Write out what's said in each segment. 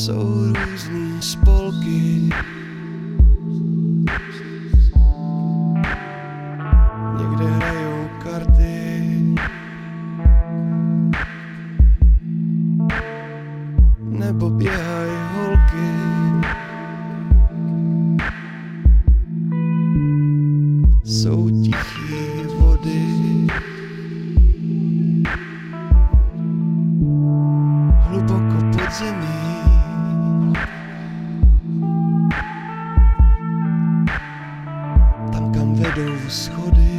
jsou různý spolky. Někde hrajou karty, nebo běhají holky. Jsou tichý vody, hluboko pod zemí. Tam, kam vedou schody.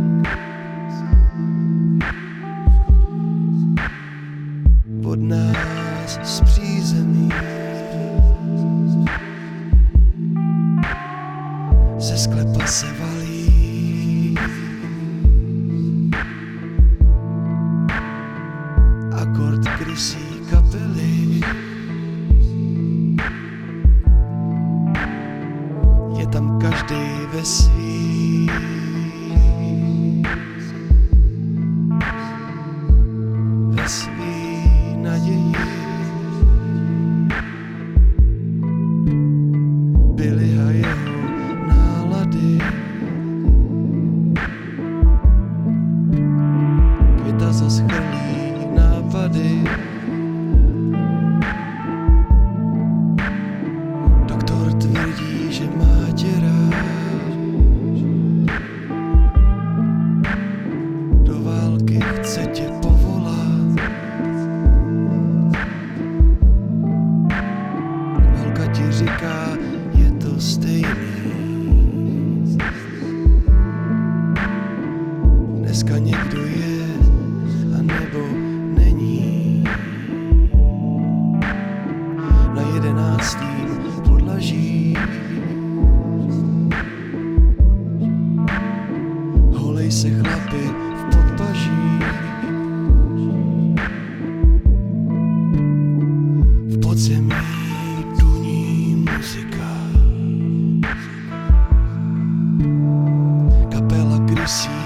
Od nás z přízemí. Ze sklepa se valí akord krysí kapely. Je tam každý ve svý. Ve svý naději. Billy a jeho nálady. Květa zas chrlí nápady. Doktor tvrdí, že má tě rád. Do války chce tě povolat. Holka ti říká, je to stejný. Dneska někdo je, a nebo není. Na 11. podlaží holej se chlapi v podpaží. V podzemí duní muzika. Kapela krysí